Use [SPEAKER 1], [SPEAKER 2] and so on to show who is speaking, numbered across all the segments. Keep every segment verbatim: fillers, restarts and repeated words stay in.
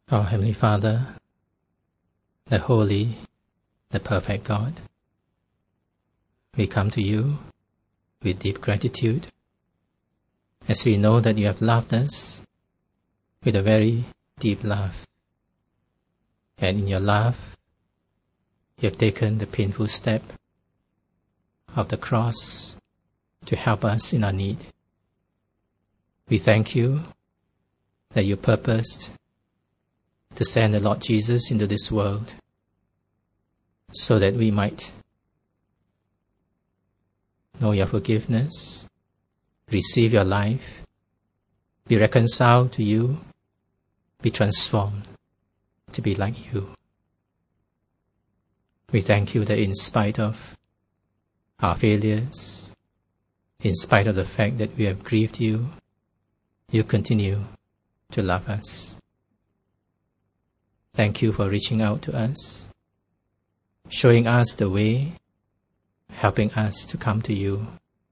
[SPEAKER 1] Our Heavenly Father, the Holy, the Perfect God, we come to you with deep gratitude, as we know that you have loved us with a very deep love. And in your love, you have taken the painful step of the cross to help us in our need. We thank you that you purposed to send the Lord Jesus into this world so that we might know your forgiveness, receive your life, be reconciled to you, be transformed to be like you. We thank you that in spite of our failures, in spite of the fact that we have grieved you, you continue to love us. Thank you for reaching out to us, showing us the way, helping us to come to you.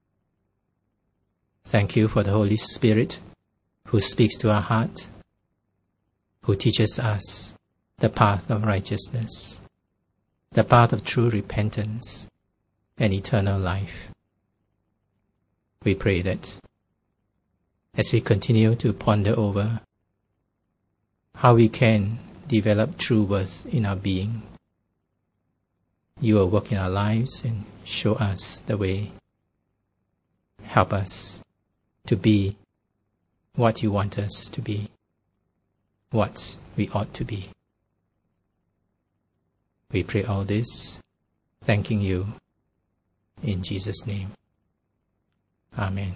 [SPEAKER 1] Thank you for the Holy Spirit who speaks to our heart, who teaches us the path of righteousness, the path of true repentance and eternal life. We pray that as we continue to ponder over how we can develop true worth in our being, you will work in our lives and show us the way. Help us to be what you want us to be, what we ought to be. We pray all this, thanking you in Jesus' name. Amen.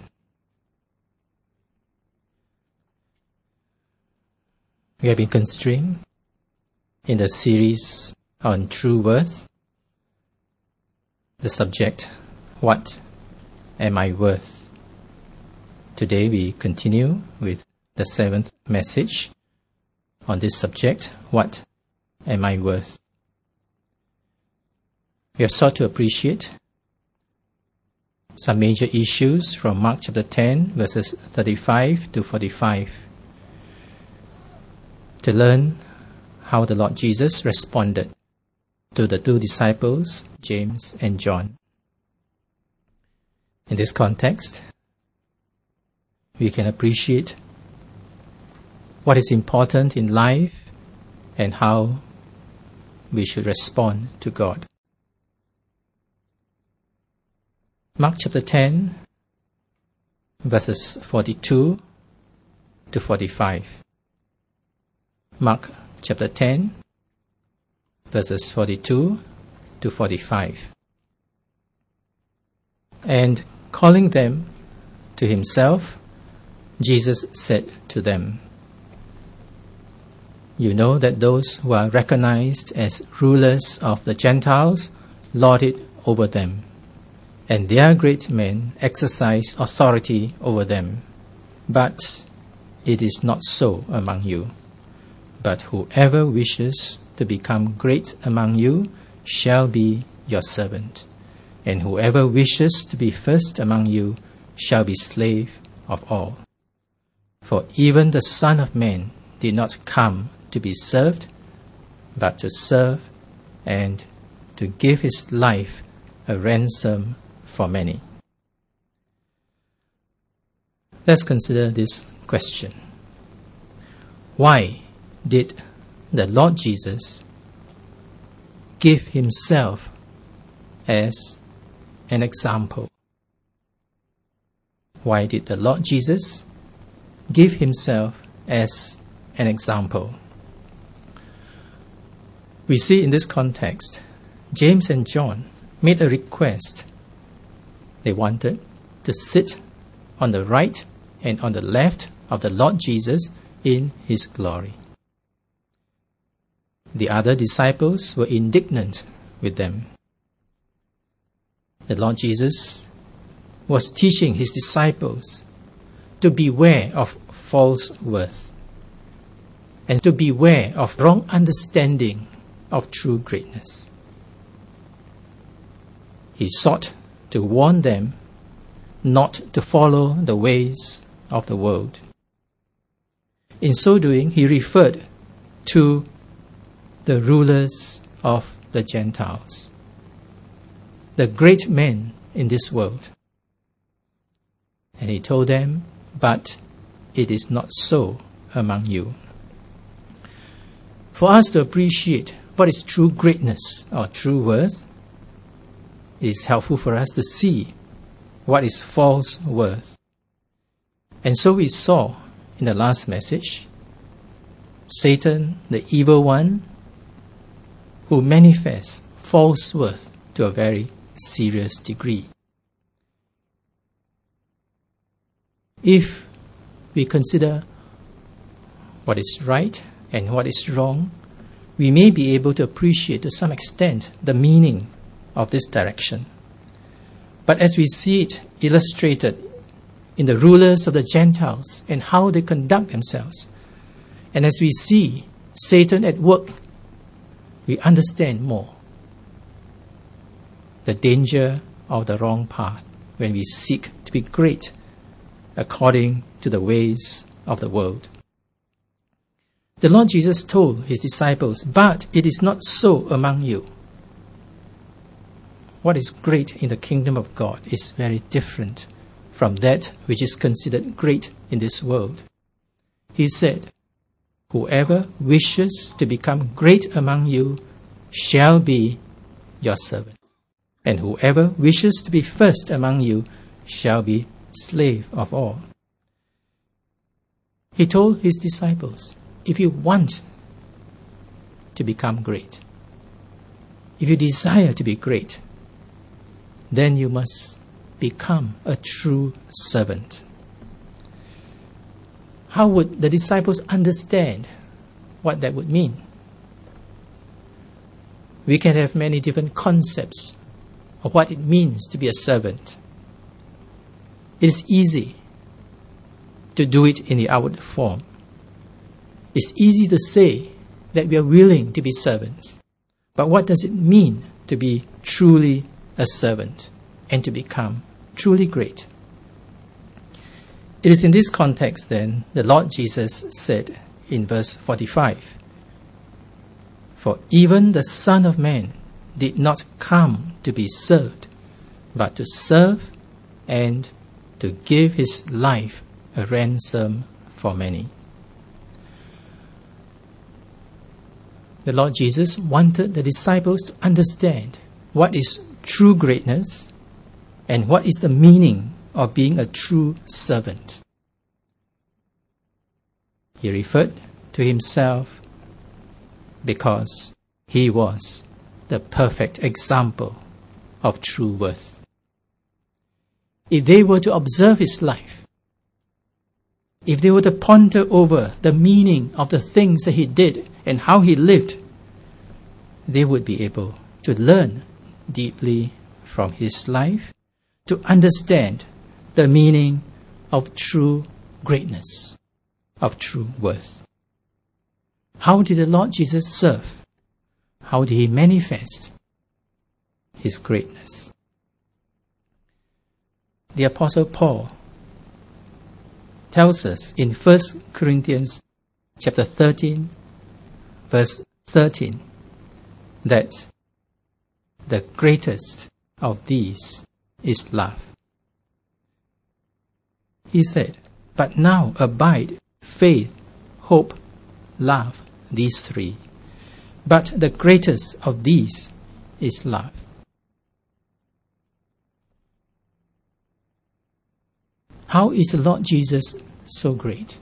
[SPEAKER 1] We have been considering in the series on true worth the subject, what am I worth? Today we continue with the seventh message on this subject, what am I worth? We have sought to appreciate some major issues from Mark chapter ten, verses thirty-five to forty-five, to learn how the Lord Jesus responded to the two disciples, James and John. In this context, we can appreciate what is important in life and how we should respond to God. Mark chapter ten, verses forty-two to forty-five. Mark chapter ten, verses forty-two to forty-five. And calling them to himself, Jesus said to them, "You know that those who are recognized as rulers of the Gentiles lord it over them, and their great men exercise authority over them. But it is not so among you. But whoever wishes to become great among you shall be your servant, and whoever wishes to be first among you shall be slave of all. For even the Son of Man did not come to be served, but to serve and to give his life a ransom for many." Let's consider this question. Why did the Lord Jesus give himself as an example? Why did the Lord Jesus give himself as an example? We see in this context, James and John made a request. They wanted to sit on the right and on the left of the Lord Jesus in his glory. The other disciples were indignant with them. The Lord Jesus was teaching his disciples to beware of false worth and to beware of wrong understanding of true greatness. He sought to warn them not to follow the ways of the world. In so doing, he referred to the rulers of the Gentiles, the great men in this world. And he told them, but it is not so among you. For us to appreciate what is true greatness or true worth, it is helpful for us to see what is false worth. And so we saw in the last message, Satan, the evil one, who manifests false worth to a very serious degree. If we consider what is right and what is wrong, we may be able to appreciate to some extent the meaning of this direction. But as we see it illustrated in the rulers of the Gentiles and how they conduct themselves, and as we see Satan at work, we understand more the danger of the wrong path when we seek to be great according to the ways of the world. The Lord Jesus told his disciples, but it is not so among you. What is great in the kingdom of God is very different from that which is considered great in this world. He said, whoever wishes to become great among you shall be your servant. And whoever wishes to be first among you shall be slave of all. He told his disciples, if you want to become great, if you desire to be great, then you must become a true servant. How would the disciples understand what that would mean? We can have many different concepts of what it means to be a servant. It is easy to do it in the outward form. It's easy to say that we are willing to be servants. But what does it mean to be truly a servant and to become truly great? It is in this context then the Lord Jesus said in verse forty-five, for even the Son of Man did not come to be served, but to serve and to give his life a ransom for many. The Lord Jesus wanted the disciples to understand what is true greatness and what is the meaning of being a true servant. He referred to himself because he was the perfect example of true worth. If they were to observe his life, if they were to ponder over the meaning of the things that he did and how he lived, they would be able to learn deeply from his life to understand the meaning of true greatness, of true worth. How did the Lord Jesus serve? How did he manifest his greatness? The Apostle Paul tells us in First Corinthians chapter thirteen, verse thirteen, that the greatest of these is love. He said, but now abide faith, hope, love, these three. But the greatest of these is love. How is the Lord Jesus so great?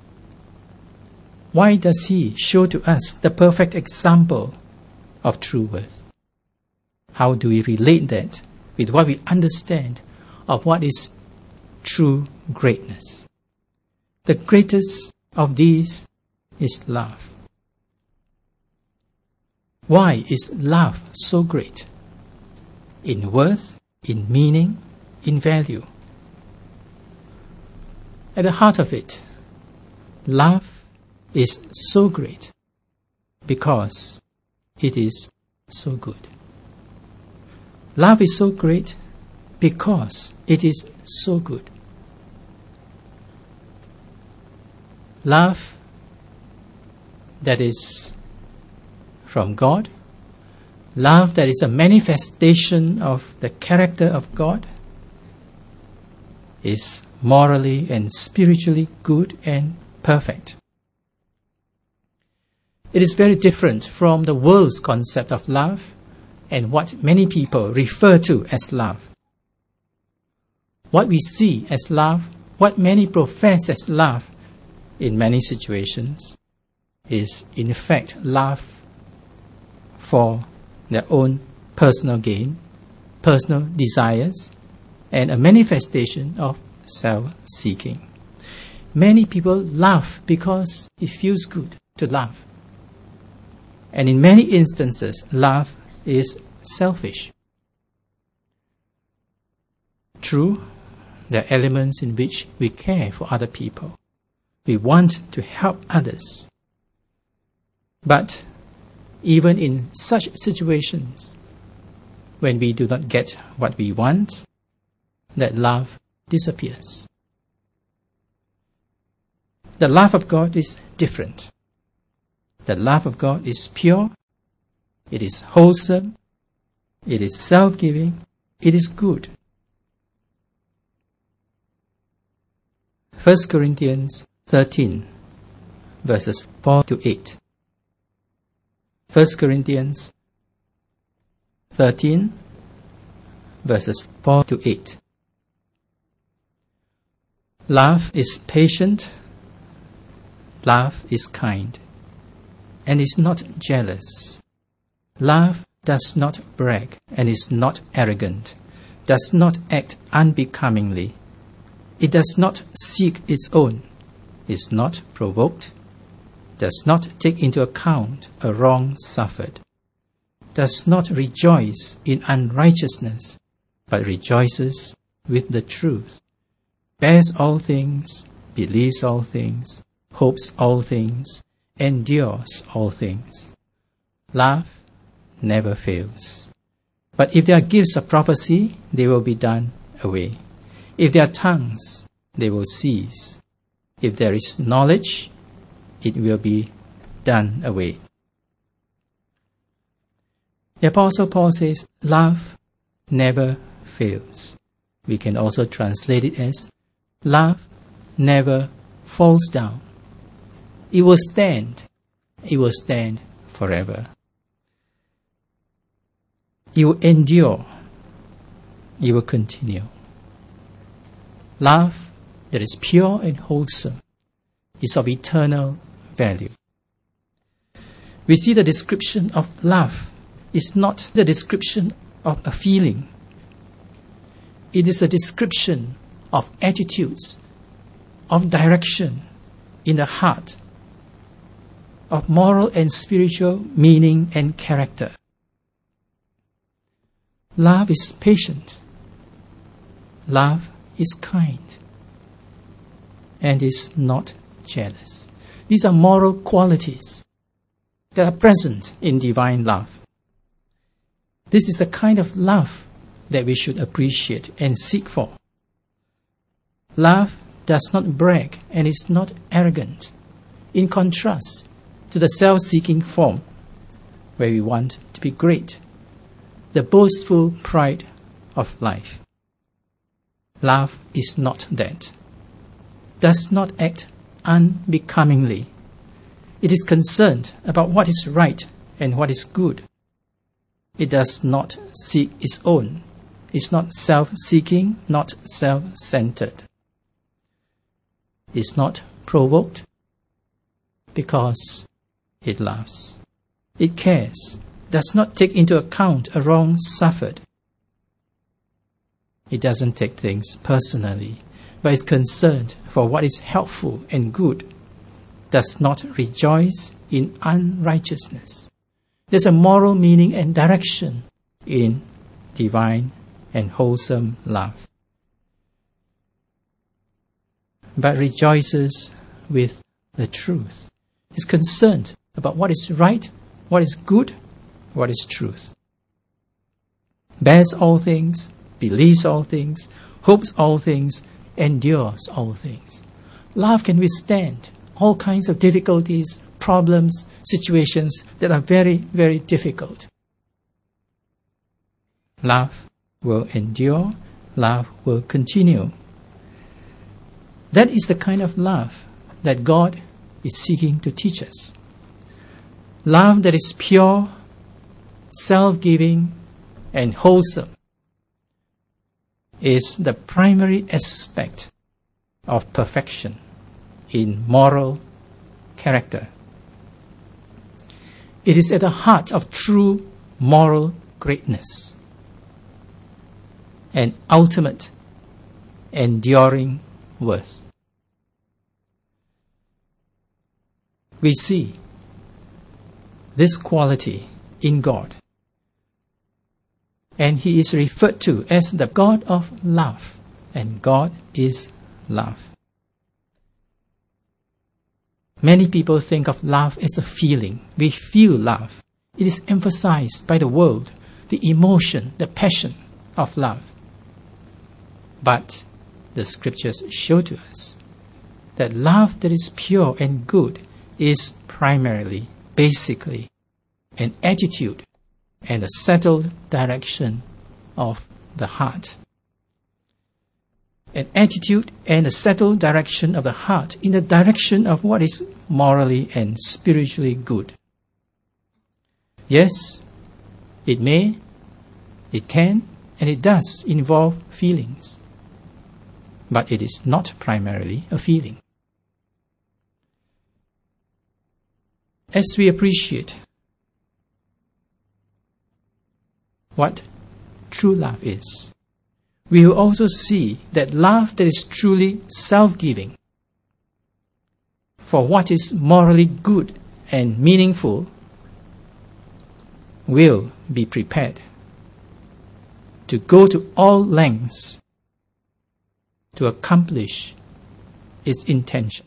[SPEAKER 1] Why does he show to us the perfect example of true worth? How do we relate that with what we understand of what is true greatness? The greatest of these is love. Why is love so great? In worth, in meaning, in value. At the heart of it, love is so great because it is so good. Love is so great because it is so good. Love that is from God, love that is a manifestation of the character of God, is morally and spiritually good and perfect. It is very different from the world's concept of love and what many people refer to as love. What we see as love, what many profess as love in many situations, is in fact love for their own personal gain, personal desires, and a manifestation of self-seeking. Many people love because it feels good to love. And in many instances, love is selfish. True, there are elements in which we care for other people. We want to help others. But even in such situations, when we do not get what we want, that love disappears. The love of God is different. The love of God is pure, it is wholesome, it is self-giving, it is good. First Corinthians thirteen, verses four to eight. First Corinthians thirteen, verses four to eight. Love is patient, love is kind, and is not jealous. Love does not brag and is not arrogant, does not act unbecomingly. It does not seek its own, is not provoked, does not take into account a wrong suffered, does not rejoice in unrighteousness, but rejoices with the truth, bears all things, believes all things, hopes all things, endures all things. Love never fails. But if there are gifts of prophecy, they will be done away. If there are tongues, they will cease. If there is knowledge, it will be done away. The Apostle Paul says, love never fails. We can also translate it as, love never falls down. It will stand. It will stand forever. It will endure. It will continue. Love that is pure and wholesome is of eternal value. We see the description of love is not the description of a feeling. It is a description of attitudes, of direction in the heart, of moral and spiritual meaning and character. Love is patient. Love is kind. And is not jealous. These are moral qualities that are present in divine love. This is the kind of love that we should appreciate and seek for. Love does not brag and is not arrogant, in contrast to the self-seeking form where we want to be great, the boastful pride of life. Love is not that. Does not act unbecomingly. It is concerned about what is right and what is good. It does not seek its own. It's not self-seeking, not self-centered. It's not provoked because it loves. It cares, does not take into account a wrong suffered. It doesn't take things personally, but is concerned for what is helpful and good, does not rejoice in unrighteousness. There's a moral meaning and direction in divine and wholesome love, but rejoices with the truth. Is concerned about what is right, what is good, what is truth. Bears all things, believes all things, hopes all things, endures all things. Love can withstand all kinds of difficulties, problems, situations that are very, very difficult. Love will endure. Love will continue. That is the kind of love that God is seeking to teach us. Love that is pure, self-giving, and wholesome is the primary aspect of perfection in moral character. It is at the heart of true moral greatness and ultimate enduring worth. We see this quality in God, and He is referred to as the God of love, and God is love. Many people think of love as a feeling. We feel love. It is emphasized by the world, the emotion, the passion of love. But the scriptures show to us that love that is pure and good is primarily, basically, an attitude and a settled direction of the heart. An attitude and a settled direction of the heart in the direction of what is morally and spiritually good. Yes, it may, it can, and it does involve feelings. But it is not primarily a feeling. As we appreciate what true love is, we will also see that love that is truly self-giving for what is morally good and meaningful will be prepared to go to all lengths to accomplish its intention.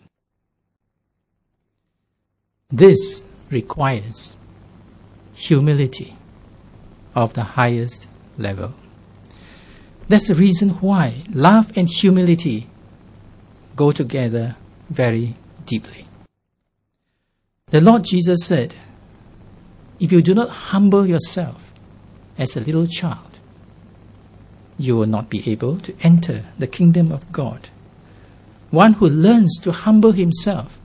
[SPEAKER 1] This requires humility of the highest level. That's the reason why love and humility go together very deeply. The Lord Jesus said, if you do not humble yourself as a little child, you will not be able to enter the kingdom of God. One who learns to humble himself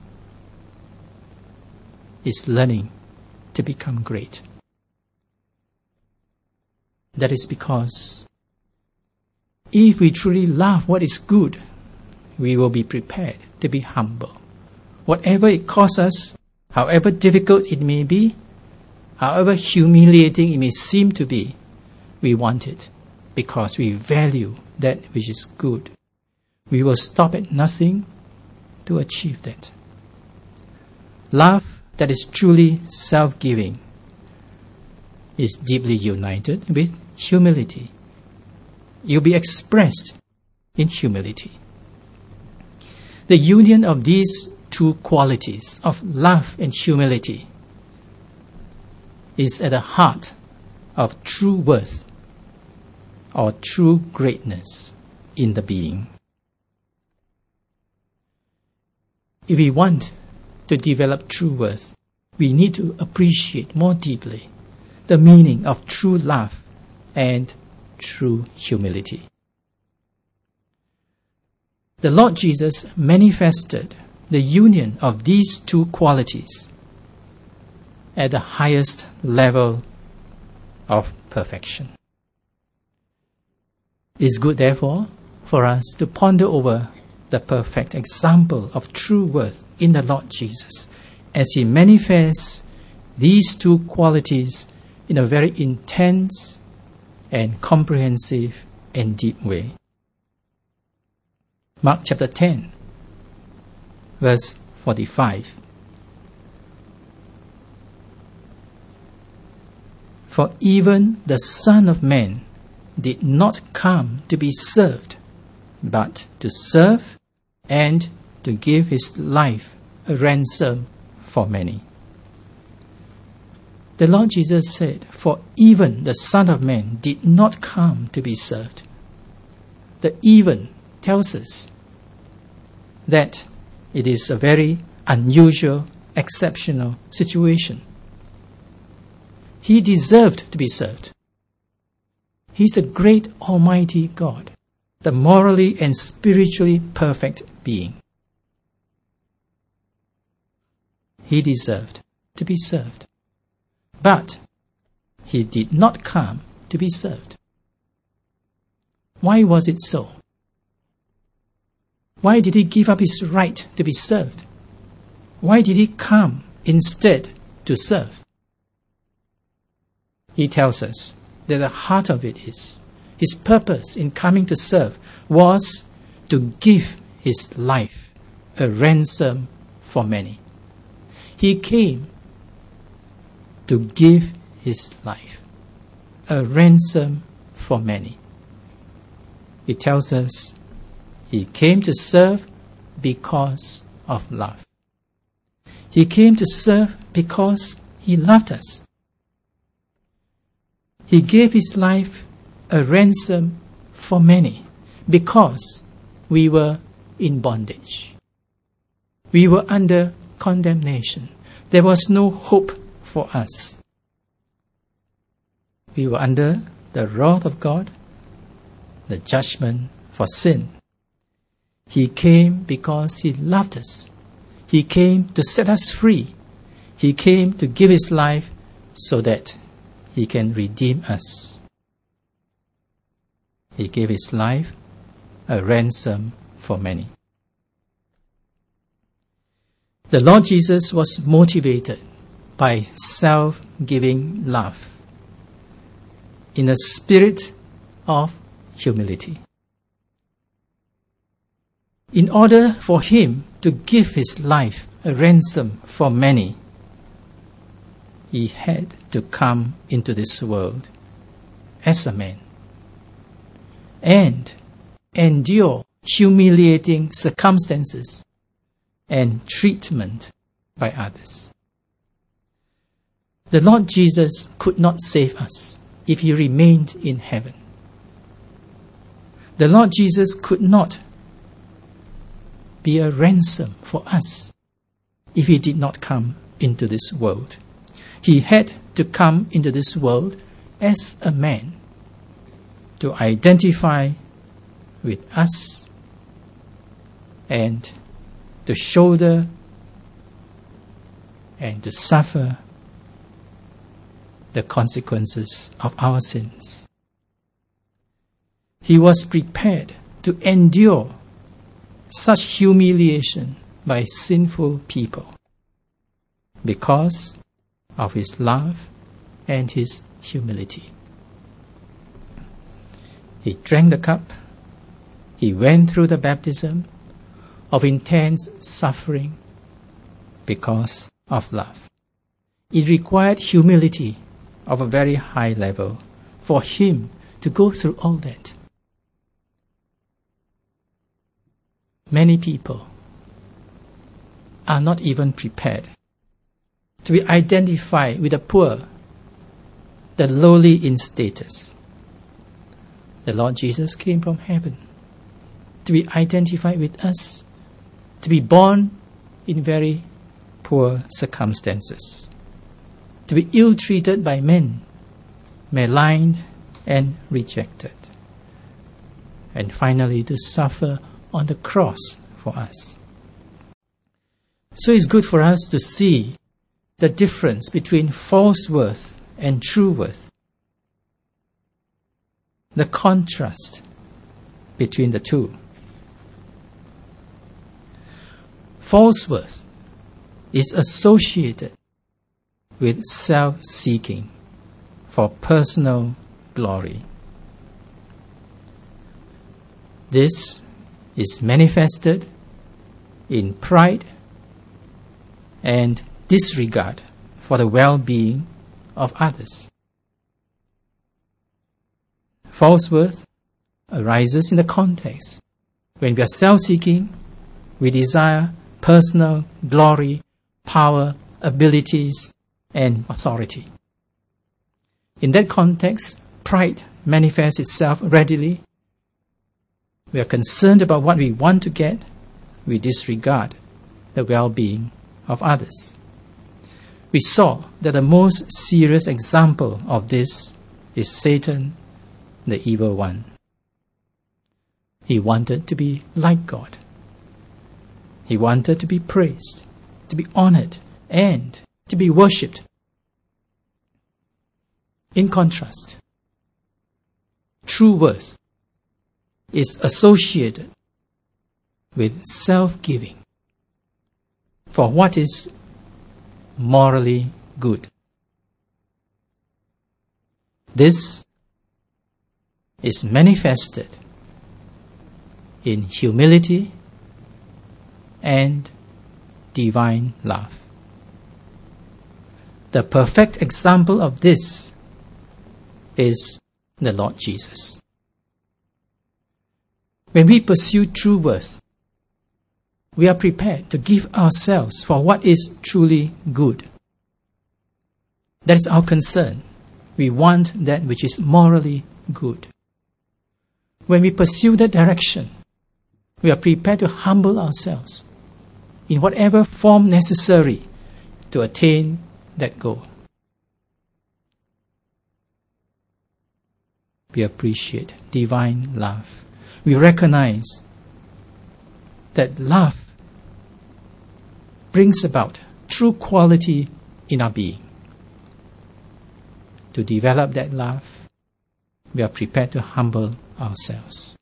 [SPEAKER 1] is learning to become great. That is because if we truly love what is good, we will be prepared to be humble. Whatever it costs us, however difficult it may be, however humiliating it may seem to be, we want it because we value that which is good. We will stop at nothing to achieve that. Love that is truly self-giving is deeply united with humility. It will be expressed in humility. The union of these two qualities of love and humility is at the heart of true worth or true greatness in the being. If we want to develop true worth, we need to appreciate more deeply the meaning of true love and true humility. The Lord Jesus manifested the union of these two qualities at the highest level of perfection. It is good, therefore, for us to ponder over the perfect example of true worth in the Lord Jesus as He manifests these two qualities in a very intense and comprehensive and deep way. Mark chapter ten, verse forty-five. For even the Son of Man did not come to be served, but to serve and to give His life a ransom for many. The Lord Jesus said, for even the Son of Man did not come to be served. The even tells us that it is a very unusual exceptional situation. He deserved to be served. He's the great Almighty God, the morally and spiritually perfect being. He deserved to be served. But he did not come to be served. Why was it so? Why did he give up his right to be served? Why did he come instead to serve? He tells us that the heart of it is, his purpose in coming to serve was to give his life a ransom for many. He came to give his life a ransom for many. It tells us he came to serve because of love. He came to serve because he loved us. He gave his life a ransom for many because we were in bondage. We were under condemnation. There was no hope for us. We were under the wrath of God, the judgment for sin. He came because he loved us. He came to set us free. He came to give his life so that he can redeem us. He gave his life a ransom for many. The Lord Jesus was motivated by self-giving love in a spirit of humility. In order for him to give his life a ransom for many, he had to come into this world as a man and endure humiliating circumstances and treatment by others. The Lord Jesus could not save us if he remained in heaven. The Lord Jesus could not be a ransom for us if he did not come into this world. He had to come into this world as a man to identify with us and to shoulder and to suffer the consequences of our sins. He was prepared to endure such humiliation by sinful people because of his love and his humility. He drank the cup. He went through the baptism of intense suffering because of love. It required humility of a very high level for him to go through all that. Many people are not even prepared to be identified with the poor, the lowly in status. The Lord Jesus came from heaven to be identified with us, to be born in very poor circumstances, to be ill-treated by men, maligned and rejected, and finally to suffer on the cross for us. So it's good for us to see the difference between false worth and true worth, the contrast between the two. False worth is associated with self-seeking for personal glory. This is manifested in pride and disregard for the well-being of others. False worth arises in the context when we are self-seeking, we desire personal glory, power, abilities, and authority. In that context, pride manifests itself readily. We are concerned about what we want to get. We disregard the well-being of others. we saw that the most serious example of this is Satan, the evil one. He wanted to be like God. He wanted to be praised, to be honored, and to be worshipped. In contrast, true worth is associated with self-giving for what is morally good. This is manifested in humility and divine love. The perfect example of this is the Lord Jesus. When we pursue true worth, we are prepared to give ourselves for what is truly good. That is our concern. We want that which is morally good. When we pursue that direction, we are prepared to humble ourselves in whatever form necessary to attain that goal. We appreciate divine love. We recognize that love brings about true quality in our being. To develop that love, we are prepared to humble ourselves.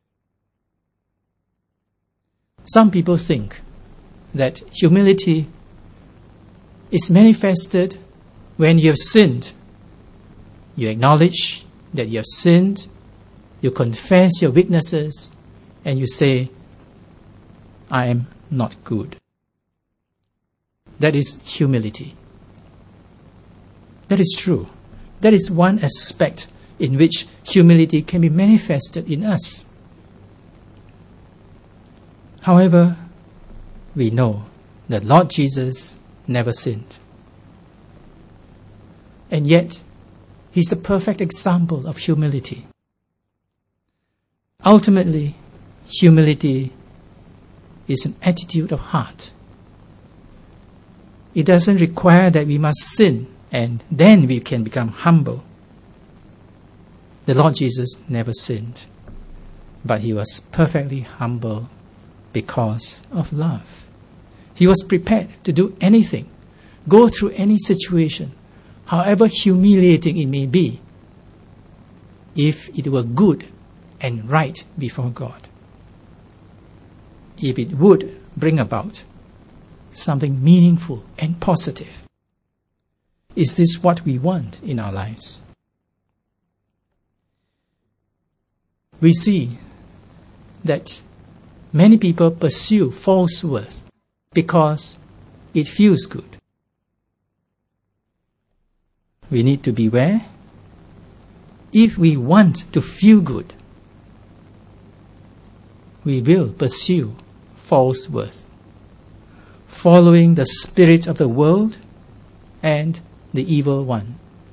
[SPEAKER 1] Some people think that humility is manifested when you have sinned. You acknowledge that you have sinned, you confess your weaknesses, and you say, I am not good. That is humility. That is true. That is one aspect in which humility can be manifested in us. However, we know that Lord Jesus never sinned. And yet, He's the perfect example of humility. Ultimately, humility is an attitude of heart. It doesn't require that we must sin and then we can become humble. The Lord Jesus never sinned, but He was perfectly humble because of love. He was prepared to do anything, go through any situation, however humiliating it may be, if it were good and right before God. If it would bring about something meaningful and positive. Is this what we want in our lives? We see that many people pursue false worth because it feels good. We need to beware. If we want to feel good, we will pursue false worth, following the spirit of the world and the evil one.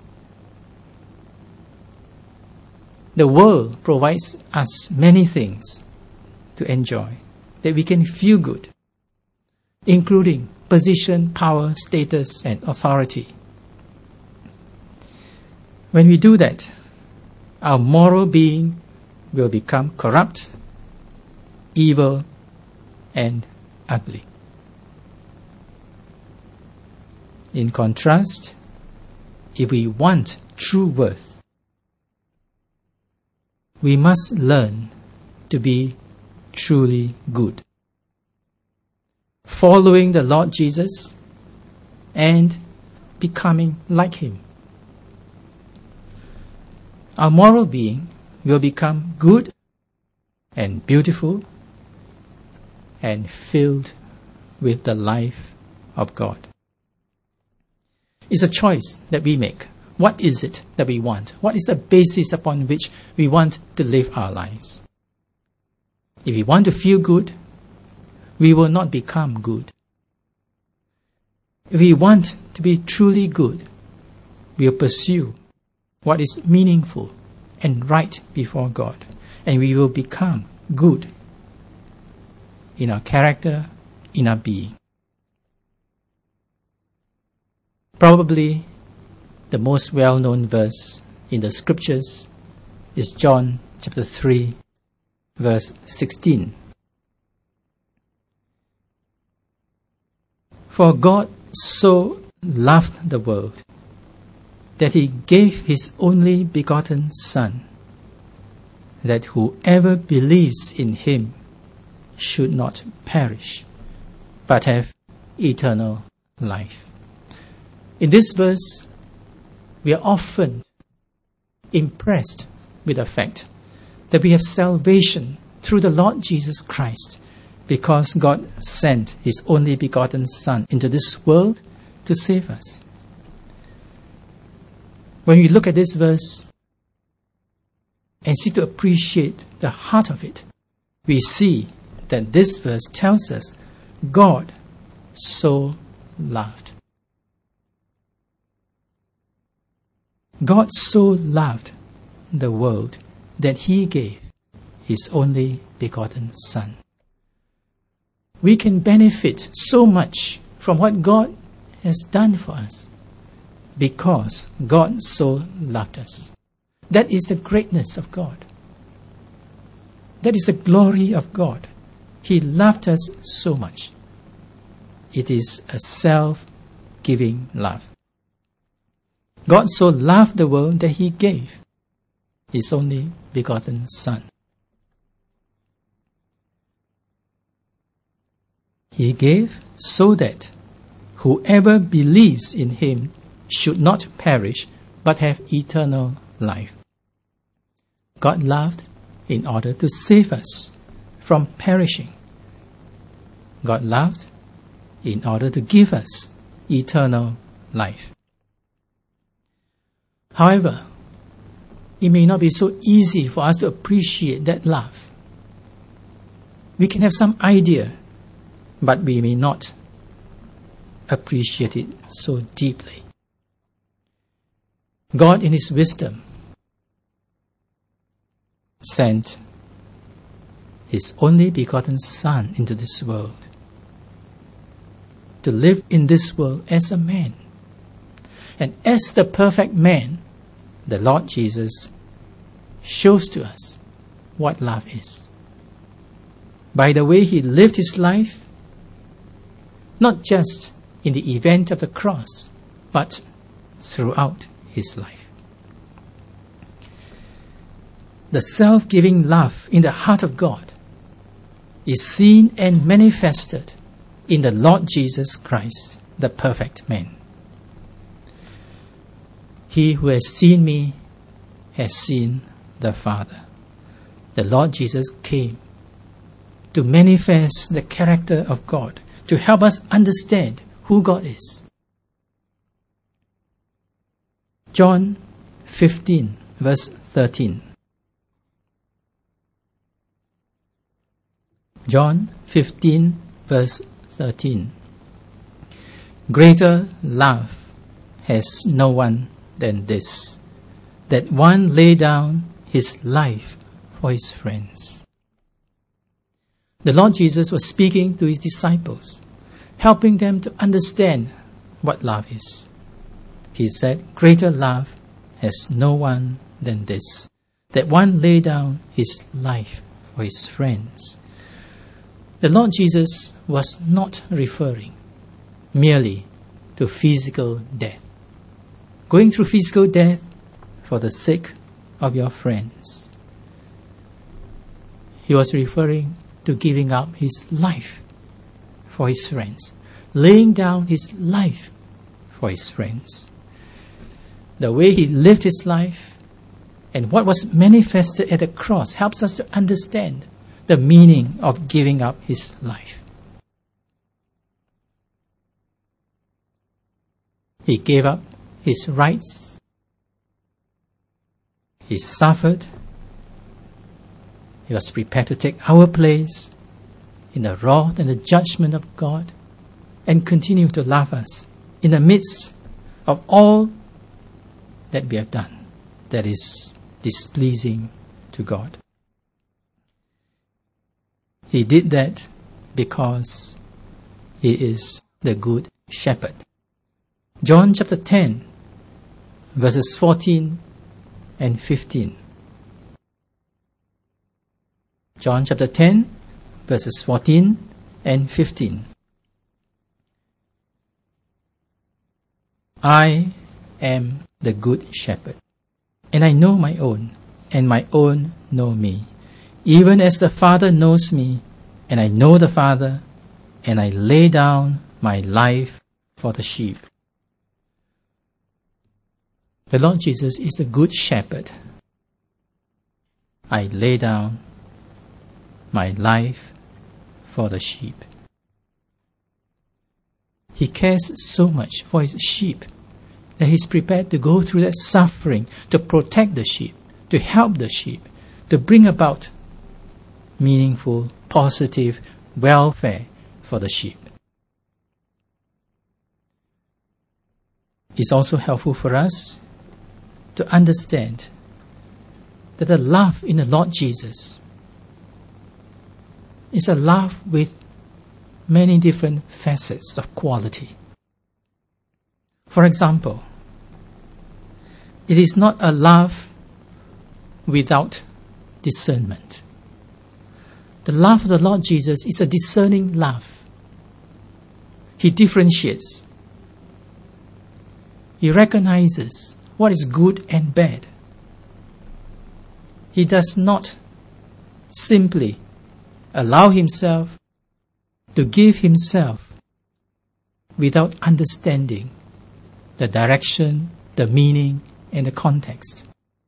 [SPEAKER 1] The world provides us many things to enjoy, that we can feel good, including position, power, status, and authority. When we do that, our moral being will become corrupt, evil, and ugly. In contrast, if we want true worth, we must learn to be truly good, following the Lord Jesus and becoming like Him. Our moral being will become good and beautiful and filled with the life of God. It's a choice that we make. What is it that we want? What is the basis upon which we want to live our lives? If we want to feel good, we will not become good. If we want to be truly good, we will pursue what is meaningful and right before God, and we will become good in our character, in our being. Probably the most well-known verse in the scriptures is John chapter three, verse sixteen. For God so loved the world that he gave his only begotten Son, that whoever believes in him should not perish, but have eternal life. In this verse, we are often impressed with the fact that we have salvation through the Lord Jesus Christ, because God sent his only begotten Son into this world to save us. When we look at this verse and seek to appreciate the heart of it, we see that this verse tells us God so loved. God so loved the world that he gave his only begotten Son. We can benefit so much from what God has done for us because God so loved us. That is the greatness of God. That is the glory of God. He loved us so much. It is a self-giving love. God so loved the world that he gave his only begotten Son. He gave so that whoever believes in him should not perish, but have eternal life. God loved in order to save us from perishing. God loved in order to give us eternal life. However, it may not be so easy for us to appreciate that love. We can have some idea, but we may not appreciate it so deeply. God, in his wisdom, sent his only begotten Son into this world to live in this world as a man. And as the perfect man, the Lord Jesus shows to us what love is. By the way he lived his life, not just in the event of the cross, but throughout his life. The self-giving love in the heart of God is seen and manifested in the Lord Jesus Christ, the perfect man. He who has seen me has seen the Father. The Lord Jesus came to manifest the character of God, to help us understand who God is. John fifteen, verse thirteen. John fifteen, verse thirteen. Greater love has no one than this, that one lay down his life for his friends. The Lord Jesus was speaking to his disciples, helping them to understand what love is. He said, greater love has no one than this, that one lay down his life for his friends. The Lord Jesus was not referring merely to physical death, going through physical death for the sake of your friends. He was referring to giving up his life for his friends, laying down his life for his friends. The way he lived his life and what was manifested at the cross helps us to understand the meaning of giving up his life. He gave up his rights. He suffered. He was prepared to take our place in the wrath and the judgment of God and continue to love us in the midst of all that we have done that is displeasing to God. He did that because he is the good shepherd. John chapter ten, verses fourteen and fifteen. John chapter ten, verses fourteen and fifteen. I am the good shepherd, and I know my own, and my own know me, even as the Father knows me, and I know the Father, and I lay down my life for the sheep. The Lord Jesus is the good shepherd. I lay down my life for the sheep. He cares so much for his sheep that he's prepared to go through that suffering to protect the sheep, to help the sheep, to bring about meaningful, positive welfare for the sheep. It's also helpful for us to understand that the love in the Lord Jesus is a love with many different facets of quality. For example, it is not a love without discernment. The love of the Lord Jesus is a discerning love. He differentiates. He recognizes what is good and bad. He does not simply allow himself to give himself without understanding the direction, the meaning, and the context.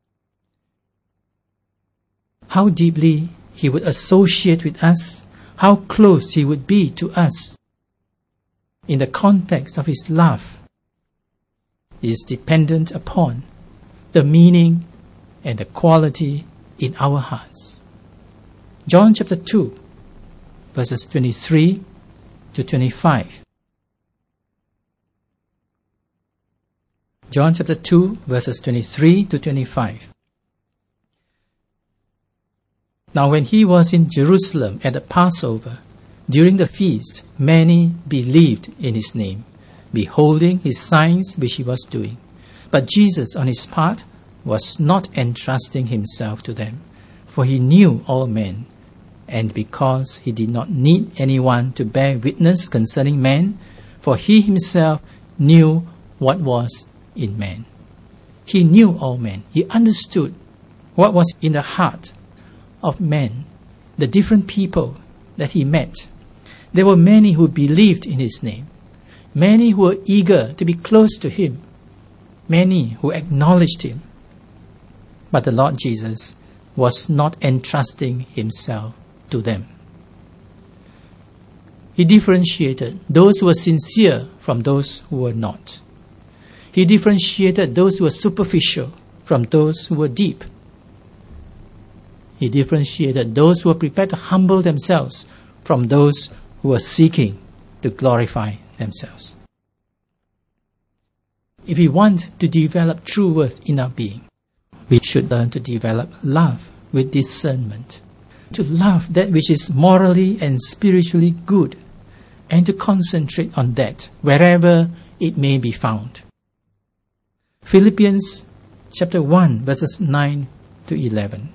[SPEAKER 1] How deeply he would associate with us, how close he would be to us in the context of his love is dependent upon the meaning and the quality in our hearts. John chapter two, verses twenty-three to twenty-five. John chapter two, verses twenty-three to twenty-five. Now when he was in Jerusalem at the Passover, during the feast, many believed in his name, beholding his signs which he was doing. But Jesus, on his part, was not entrusting himself to them, for he knew all men, and because he did not need anyone to bear witness concerning men, for he himself knew what was in man. He knew all men. He understood what was in the heart of men, the different people that he met. There were many who believed in his name, many who were eager to be close to him, many who acknowledged him. But the Lord Jesus was not entrusting himself to them. He differentiated those who were sincere from those who were not. He differentiated those who were superficial from those who were deep. He differentiated those who were prepared to humble themselves from those who were seeking to glorify themselves. If we want to develop true worth in our being, we should learn to develop love with discernment, to love that which is morally and spiritually good, and to concentrate on that wherever it may be found. Philippians chapter one, verses nine to eleven.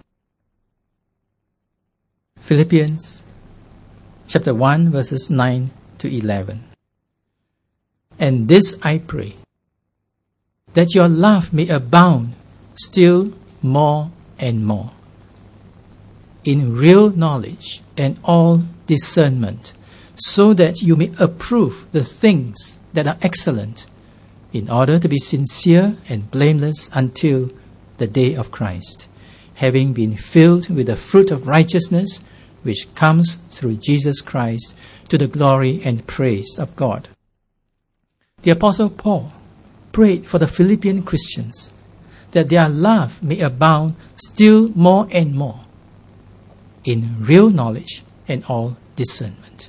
[SPEAKER 1] Philippians chapter one, verses nine to eleven. And this I pray, that your love may abound still more and more, in real knowledge and all discernment, so that you may approve the things that are excellent, in order to be sincere and blameless until the day of Christ, having been filled with the fruit of righteousness which comes through Jesus Christ, to the glory and praise of God. The Apostle Paul prayed for the Philippian Christians that their love may abound still more and more in real knowledge and all discernment.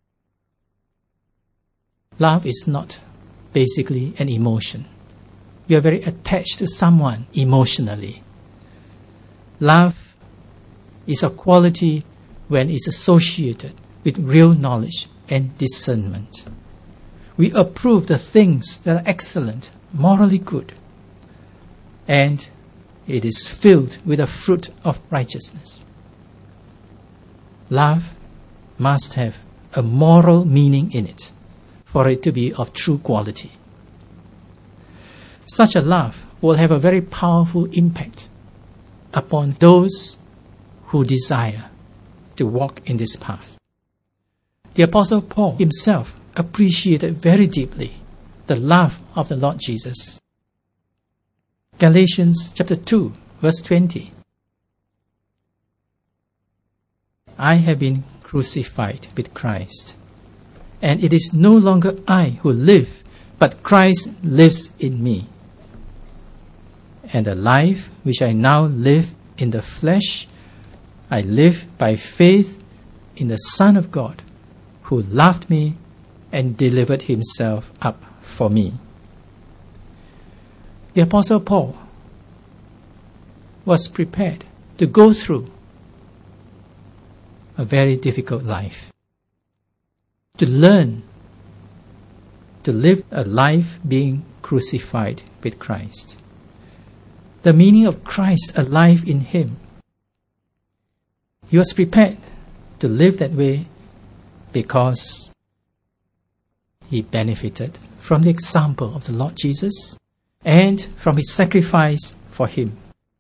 [SPEAKER 1] Love is not basically an emotion. We are very attached to someone emotionally. Love is a quality when it's associated with real knowledge and discernment. We approve the things that are excellent, morally good, and it is filled with the fruit of righteousness. Love must have a moral meaning in it for it to be of true quality. Such a love will have a very powerful impact upon those who desire to walk in this path. The Apostle Paul himself appreciated very deeply the love of the Lord Jesus. Galatians chapter two, verse twenty. I have been crucified with Christ, and it is no longer I who live, but Christ lives in me. And the life which I now live in the flesh, I live by faith in the Son of God, who loved me and delivered himself up for me. The Apostle Paul was prepared to go through a very difficult life, to learn to live a life being crucified with Christ. The meaning of Christ alive in him. He was prepared to live that way because he benefited from the example of the Lord Jesus and from his sacrifice for him.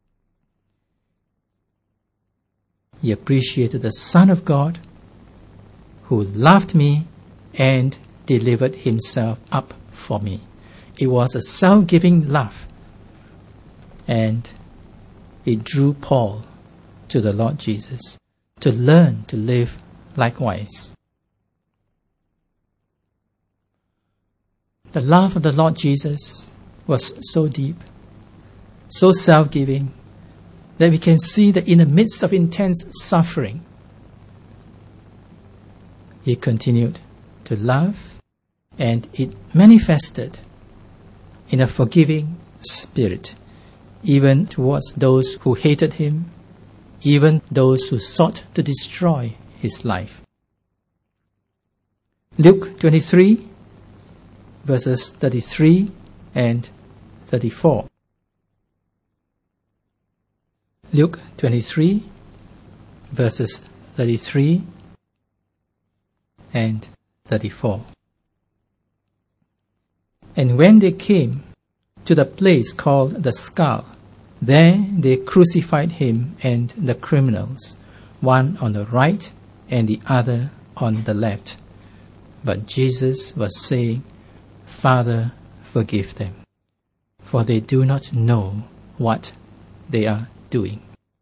[SPEAKER 1] He appreciated the Son of God who loved me and delivered himself up for me. It was a self-giving love, and it drew Paul to the Lord Jesus to learn to live likewise. The love of the Lord Jesus was so deep, so self-giving, that we can see that in the midst of intense suffering, he continued to love, and it manifested in a forgiving spirit, even towards those who hated him, even those who sought to destroy his life. Luke twenty-three, verses thirty-three and thirty-four. Luke twenty-three, verses thirty-three and thirty-four. And when they came to the place called the Skull, there they crucified him and the criminals, one on the right and the other on the left. But Jesus was saying, Father, forgive them, for they do not know what they are doing.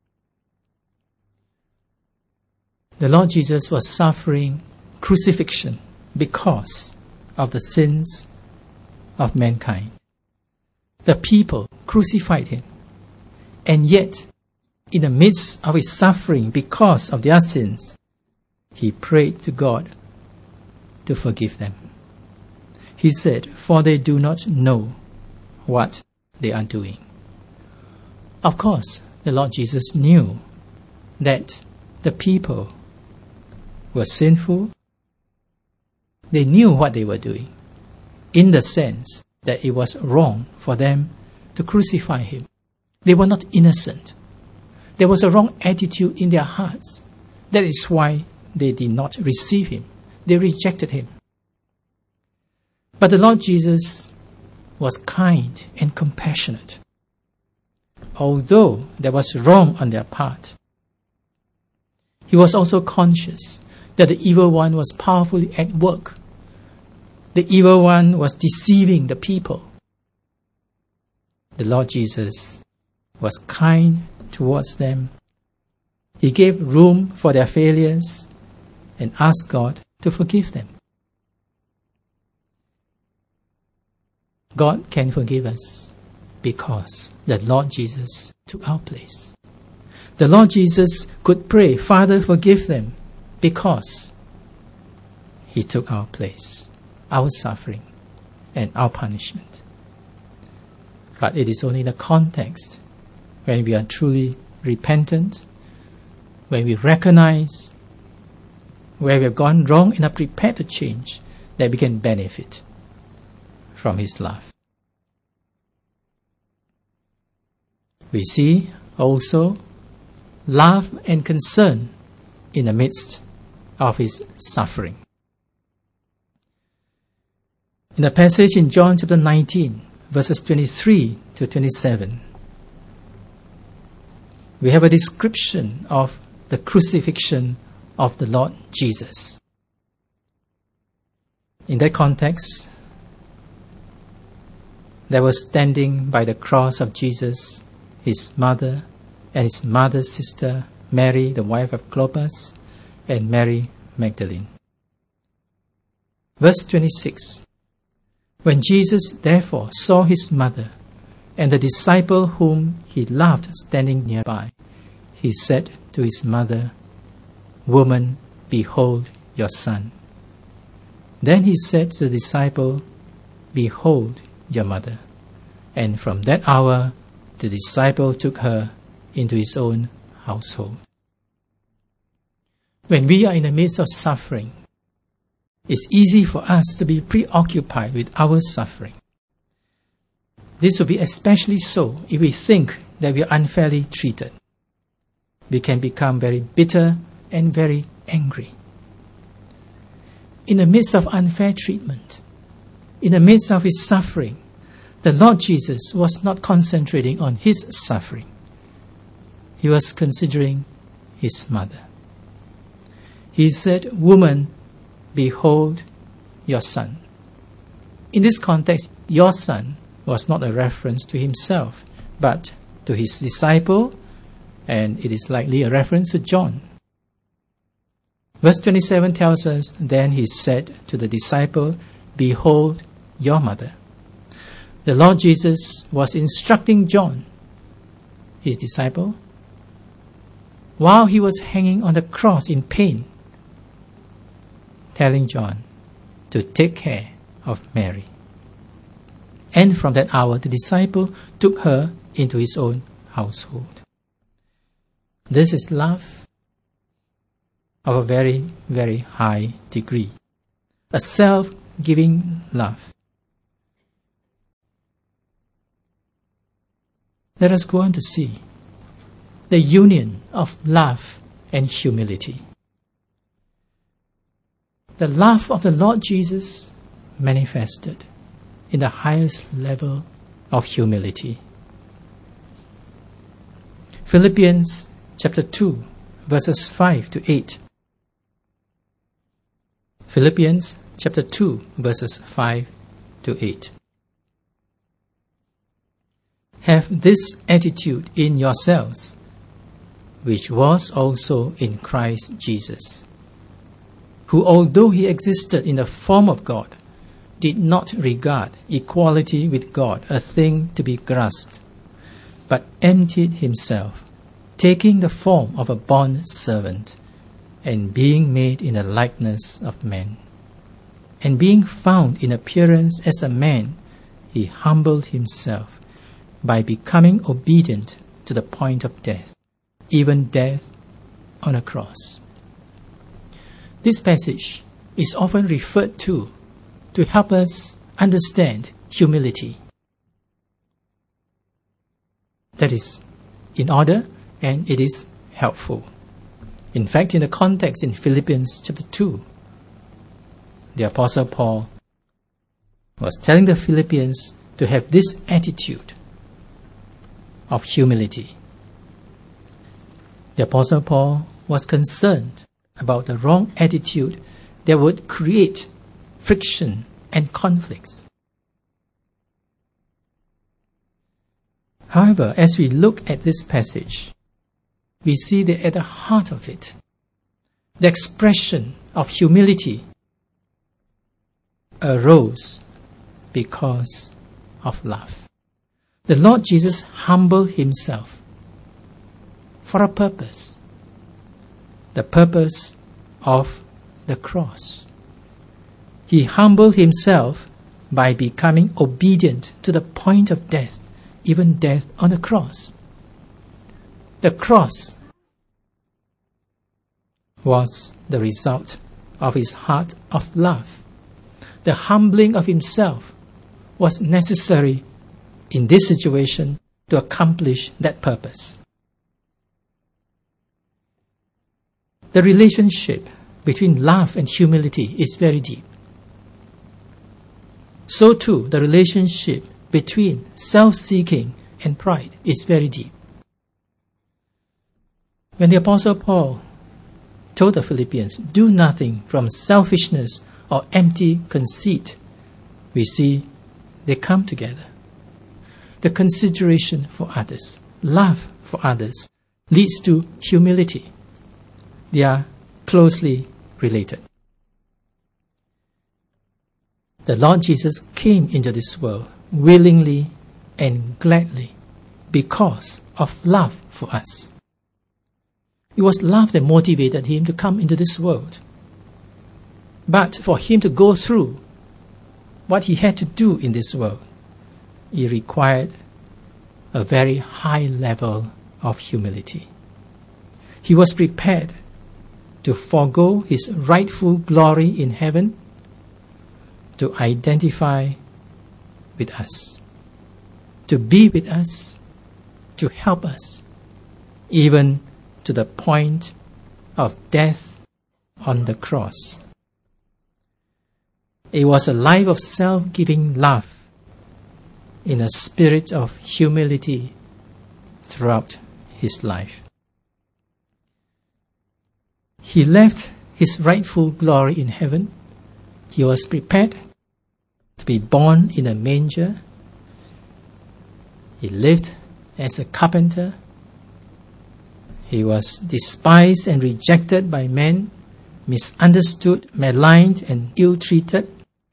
[SPEAKER 1] The Lord Jesus was suffering crucifixion because of the sins of mankind. The people crucified him, and yet, in the midst of his suffering because of their sins, he prayed to God to forgive them. He said, for they do not know what they are doing. Of course, the Lord Jesus knew that the people were sinful. They knew what they were doing, in the sense that it was wrong for them to crucify him. They were not innocent. There was a wrong attitude in their hearts. That is why they did not receive him. They rejected him. But the Lord Jesus was kind and compassionate. Although there was wrong on their part, he was also conscious that the evil one was powerfully at work. The evil one was deceiving the people. The Lord Jesus was kind towards them. He gave room for their failures and asked God to forgive them. God can forgive us because the Lord Jesus took our place. The Lord Jesus could pray, Father, forgive them, because he took our place, our suffering, and our punishment. But it is only in the context when we are truly repentant, when we recognize where we have gone wrong and are prepared to change, that we can benefit from his love. We see also love and concern in the midst of his suffering. In the passage in John chapter nineteen, verses twenty-three to twenty-seven, we have a description of the crucifixion of the Lord Jesus. In that context, there was standing by the cross of Jesus his mother and his mother's sister, Mary, the wife of Clopas, and Mary Magdalene. Verse twenty-six, when Jesus therefore saw his mother and the disciple whom he loved standing nearby, he said to his mother, "Woman, behold your son." Then he said to the disciple, "Behold your mother." And from that hour the disciple took her into his own household. When we are in the midst of suffering, it's easy for us to be preoccupied with our suffering. This will be especially so if we think that we are unfairly treated. We can become very bitter and very angry. In the midst of unfair treatment, in the midst of his suffering, the Lord Jesus was not concentrating on his suffering. He was considering his mother. He said, "Woman, behold your son." In this context, your son was not a reference to himself, but to his disciple, and it is likely a reference to John. Verse twenty-seven tells us, then he said to the disciple, "Behold your mother." The Lord Jesus was instructing John, his disciple, while he was hanging on the cross in pain, telling John to take care of Mary. And from that hour, the disciple took her into his own household. This is love of a very, very high degree. A self-giving love. Let us go on to see the union of love and humility. The love of the Lord Jesus manifested in the highest level of humility. Philippians chapter two, verses five to eight. Philippians chapter two, verses five to eight. Have this attitude in yourselves, which was also in Christ Jesus, who, although he existed in the form of God, did not regard equality with God a thing to be grasped, but emptied himself, taking the form of a bond servant, and being made in the likeness of men. And being found in appearance as a man, he humbled himself by becoming obedient to the point of death, even death on a cross. This passage is often referred to to help us understand humility. That is in order, and it is helpful. In fact, in the context in Philippians chapter two, the Apostle Paul was telling the Philippians to have this attitude of humility. The Apostle Paul was concerned about the wrong attitude that would create friction and conflicts. However, as we look at this passage, we see that at the heart of it, the expression of humility arose because of love. The Lord Jesus humbled himself for a purpose, the purpose of the cross. He humbled himself by becoming obedient to the point of death, even death on the cross. The cross was the result of his heart of love. The humbling of himself was necessary in this situation to accomplish that purpose. The relationship between love and humility is very deep. So too, the relationship between self-seeking and pride is very deep. When the Apostle Paul told the Philippians, do nothing from selfishness or empty conceit, we see they come together. The consideration for others, love for others, leads to humility. They are closely related. The Lord Jesus came into this world willingly and gladly because of love for us. It was love that motivated him to come into this world. But for him to go through what he had to do in this world, it required a very high level of humility. He was prepared to forego his rightful glory in heaven to identify with us, to be with us, to help us, even to the point of death on the cross. It was a life of self-giving love in a spirit of humility throughout his life. He left his rightful glory in heaven. He was prepared to be born in a manger. He lived as a carpenter. He was despised and rejected by men, misunderstood, maligned, and ill-treated.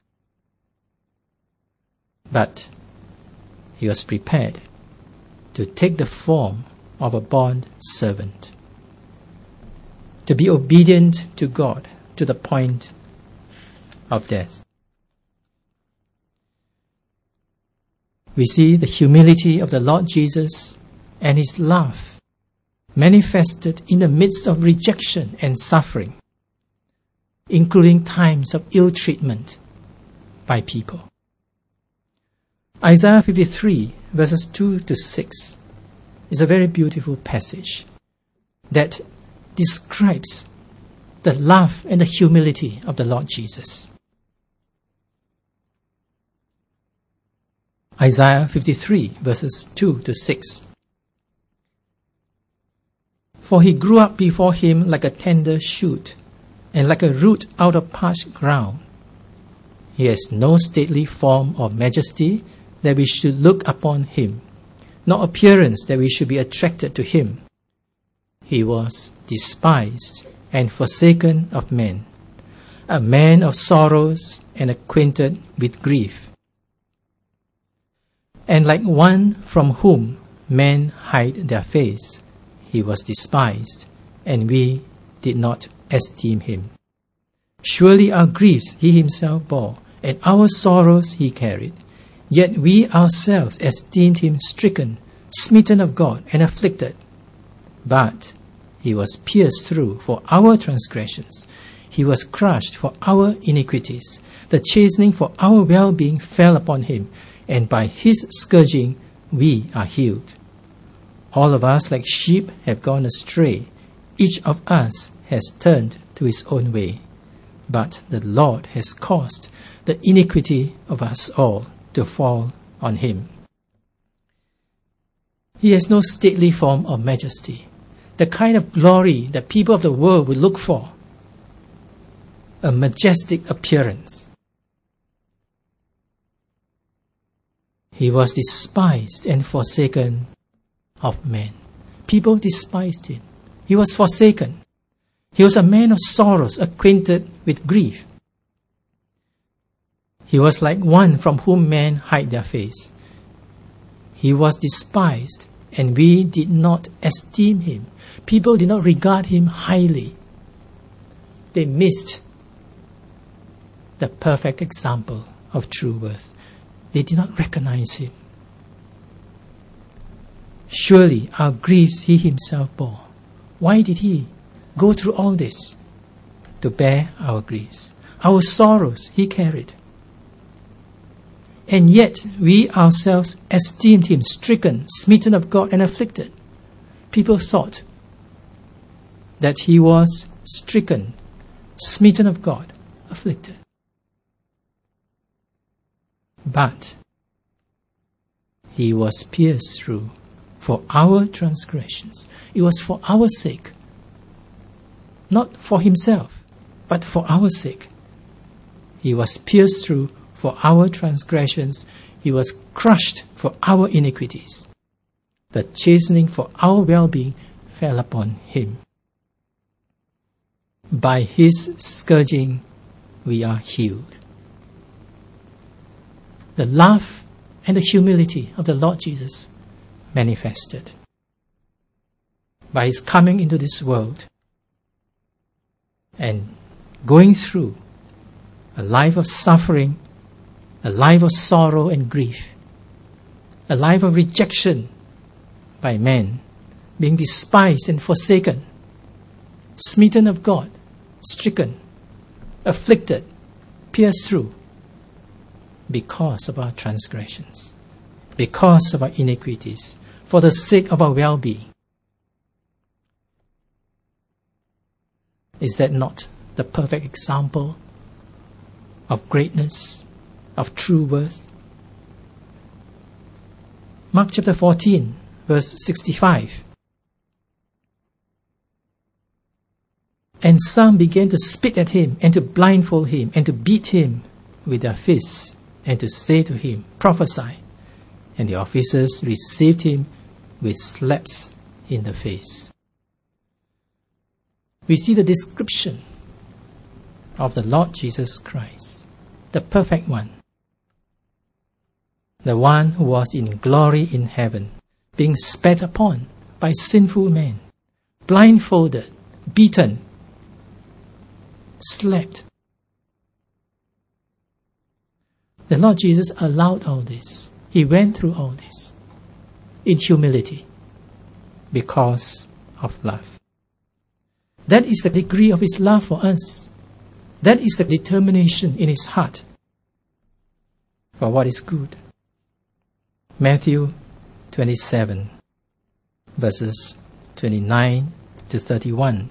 [SPEAKER 1] But he was prepared to take the form of a bond servant, to be obedient to God to the point of death. We see the humility of the Lord Jesus and his love manifested in the midst of rejection and suffering, including times of ill treatment by people. Isaiah fifty-three, verses two to six, is a very beautiful passage that describes the love and the humility of the Lord Jesus. Isaiah fifty-three, verses two to six. For he grew up before him like a tender shoot, and like a root out of parched ground. He has no stately form or majesty that we should look upon him, nor appearance that we should be attracted to him. He was despised and forsaken of men, a man of sorrows and acquainted with grief. And like one from whom men hide their face, he was despised, and we did not esteem him. Surely our griefs he himself bore, and our sorrows he carried. Yet we ourselves esteemed him stricken, smitten of God, and afflicted. But he was pierced through for our transgressions. He was crushed for our iniquities. The chastening for our well-being fell upon him, and by his scourging we are healed. All of us like sheep have gone astray. Each of us has turned to his own way. But the Lord has caused the iniquity of us all to fall on him. He has no stately form or majesty, the kind of glory that people of the world would look for, a majestic appearance. He was despised and forsaken of men. People despised him. He was forsaken. He was a man of sorrows, acquainted with grief. He was like one from whom men hide their face. He was despised, and we did not esteem him. People did not regard him highly. They missed the perfect example of true worth. They did not recognize him. Surely our griefs he himself bore. Why did he go through all this? To bear our griefs. Our sorrows he carried. and yet we ourselves esteemed him stricken, smitten of God, and afflicted. People thought that he was stricken, smitten of God, afflicted. But he was pierced through for our transgressions. It was for our sake. Not for himself, but for our sake. He was pierced through for our transgressions. He was crushed for our iniquities. The chastening for our well-being fell upon him. By his scourging we are healed. The love and the humility of the Lord Jesus manifested by his coming into this world and going through a life of suffering, a life of sorrow and grief, a life of rejection by men, being despised and forsaken, smitten of God, stricken, afflicted, pierced through, because of our transgressions, because of our iniquities, for the sake of our well-being. Is that not the perfect example of greatness, of true worth? Mark chapter fourteen, verse sixty-five. And some began to spit at him, and to blindfold him, and to beat him with their fists, and to say to him, prophesy. And the officers received him with slaps in the face. We see the description of the Lord Jesus Christ, the perfect one, the one who was in glory in heaven, being spat upon by sinful men, blindfolded, beaten, slapped. The Lord Jesus allowed all this. He went through all this in humility because of love. That is the degree of his love for us. That is the determination in his heart for what is good. Matthew twenty-seven, verses twenty-nine to thirty-one.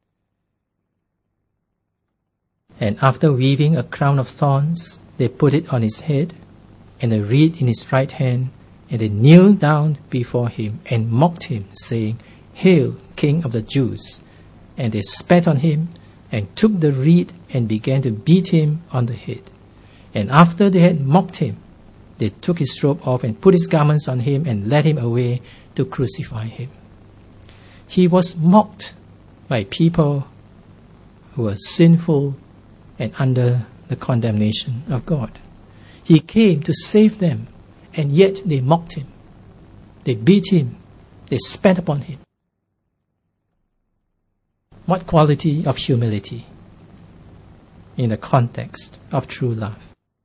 [SPEAKER 1] And after weaving a crown of thorns, they put it on his head, and a reed in his right hand, and they kneeled down before him and mocked him, saying, Hail, King of the Jews! And they spat on him, and took the reed, and began to beat him on the head. And after they had mocked him, they took his robe off, and put his garments on him, and led him away to crucify him. He was mocked by people who were sinful and under the condemnation of God. He came to save them, and yet they mocked him. They beat him. They spat upon him. What quality of humility in the context of true love.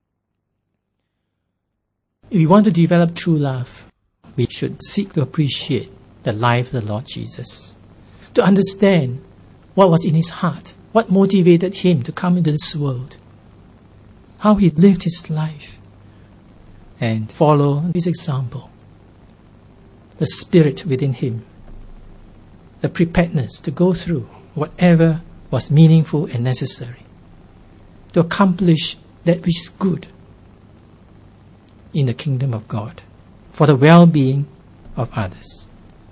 [SPEAKER 1] If we want to develop true love, we should seek to appreciate the life of the Lord Jesus, to understand what was in his heart, what motivated him to come into this world, how he lived his life, and follow his example, the spirit within him, the preparedness to go through whatever was meaningful and necessary to accomplish that which is good in the kingdom of God for the well-being of others.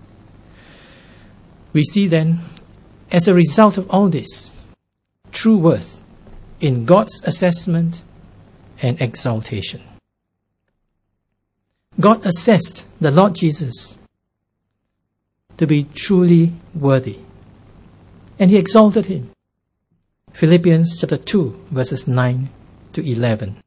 [SPEAKER 1] We see then, as a result of all this, true worth in God's assessment and exaltation. God assessed the Lord Jesus to be truly worthy, and he exalted him. Philippians chapter two, verses nine to eleven.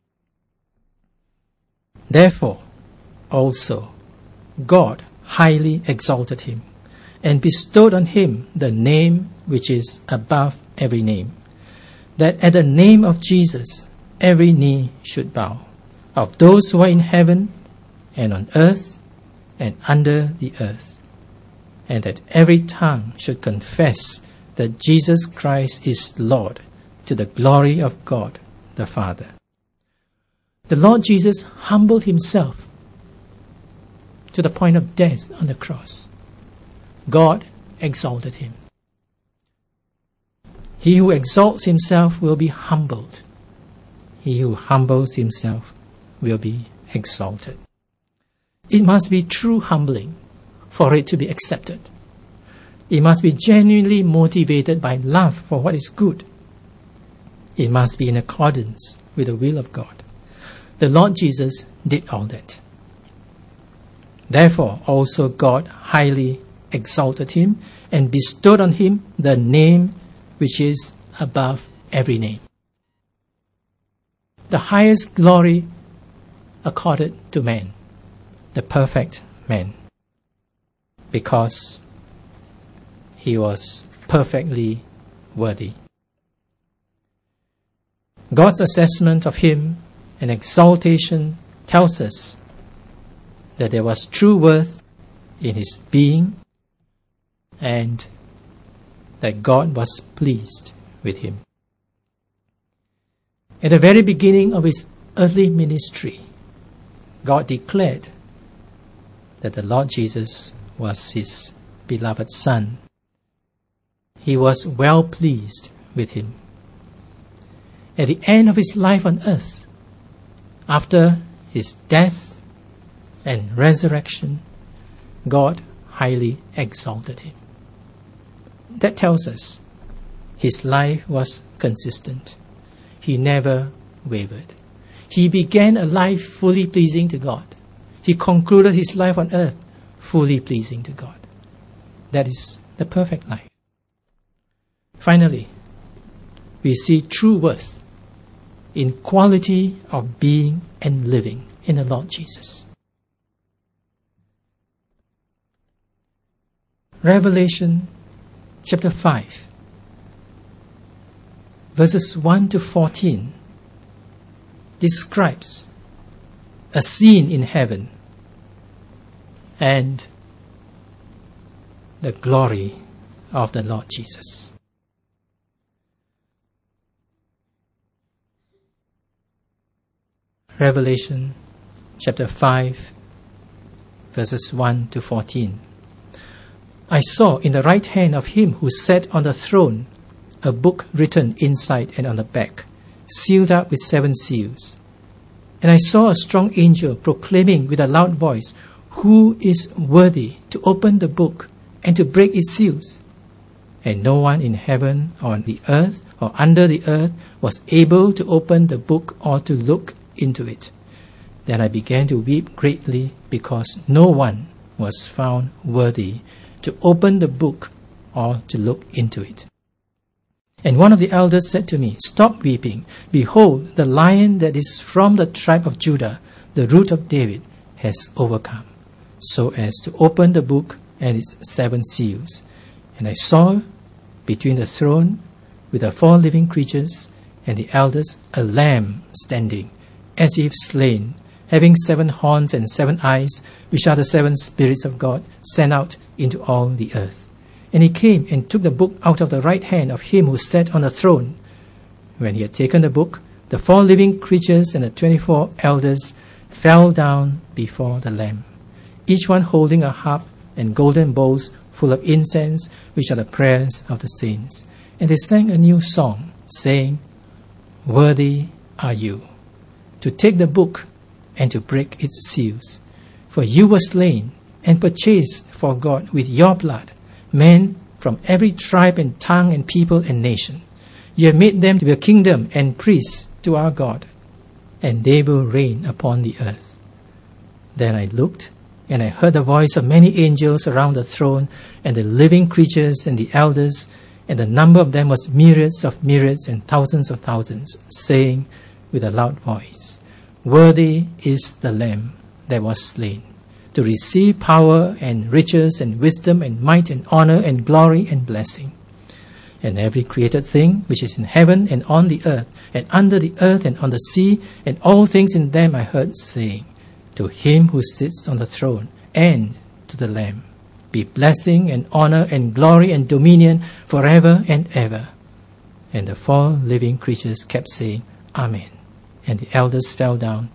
[SPEAKER 1] Therefore, also, God highly exalted him, and bestowed on him the name which is above every name, that at the name of Jesus every knee should bow, of those who are in heaven and on earth and under the earth, and that every tongue should confess that Jesus Christ is Lord, to the glory of God the Father. The Lord Jesus humbled himself to the point of death on the cross. God exalted him. He who exalts himself will be humbled. He who humbles himself will be exalted. It must be true humbling for it to be accepted. It must be genuinely motivated by love for what is good. It must be in accordance with the will of God. The Lord Jesus did all that. Therefore, also God highly exalted him and bestowed on him the name which is above every name. The highest glory accorded to man, the perfect man, because he was perfectly worthy. God's assessment of him and exaltation tells us that there was true worth in his being and that God was pleased with him. At the very beginning of his earthly ministry, God declared that the Lord Jesus was his beloved Son. He was well pleased with him. At the end of his life on earth, after his death and resurrection, God highly exalted him. That tells us his life was consistent. He never wavered. He began a life fully pleasing to God. He concluded his life on earth fully pleasing to God. That is the perfect life. Finally, we see true worth in quality of being and living in the Lord Jesus. Revelation chapter five, verses one to fourteen, describes a scene in heaven and the glory of the Lord Jesus. Revelation chapter five, verses one to fourteen. I saw in the right hand of him who sat on the throne a book written inside and on the back, sealed up with seven seals. And I saw a strong angel proclaiming with a loud voice, "Who is worthy to open the book and to break its seals?" And no one in heaven or on the earth or under the earth was able to open the book or to look into it. Then I began to weep greatly because no one was found worthy to open the book or to look into it. And one of the elders said to me, "Stop weeping. Behold, the Lion that is from the tribe of Judah, the root of David, has overcome, so as to open the book and its seven seals." And I saw between the throne with the four living creatures and the elders a lamb standing, as if slain, having seven horns and seven eyes, which are the seven spirits of God sent out into all the earth. And he came and took the book out of the right hand of him who sat on the throne. When he had taken the book, the four living creatures and the twenty-four elders fell down before the Lamb, each one holding a harp and golden bowls full of incense, which are the prayers of the saints. And they sang a new song, saying, "Worthy are you to take the book and to break its seals. For you were slain and purchased for God with your blood men from every tribe and tongue and people and nation. You have made them to be a kingdom and priests to our God, and they will reign upon the earth." Then I looked, and I heard the voice of many angels around the throne, and the living creatures and the elders, and the number of them was myriads of myriads and thousands of thousands, saying with a loud voice, "Worthy is the Lamb that was slain, to receive power and riches and wisdom and might and honor and glory and blessing." And every created thing which is in heaven and on the earth and under the earth and on the sea and all things in them I heard saying, "To him who sits on the throne and to the Lamb be blessing and honor and glory and dominion forever and ever." And the four living creatures kept saying, "Amen." And the elders fell down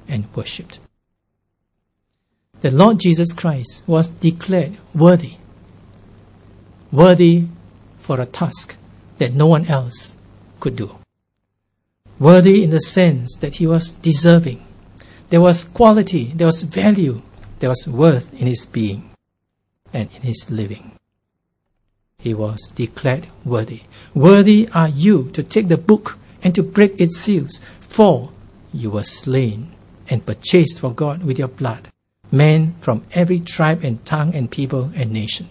[SPEAKER 1] and worshipped. The Lord Jesus Christ was declared worthy, worthy for a task that no one else could do. Worthy in the sense that he was deserving. There was quality, there was value, there was worth in his being and in his living. He was declared worthy. Worthy are you to take the book and to break its seals, for you were slain and purchased for God with your blood, men from every tribe and tongue and people and nation.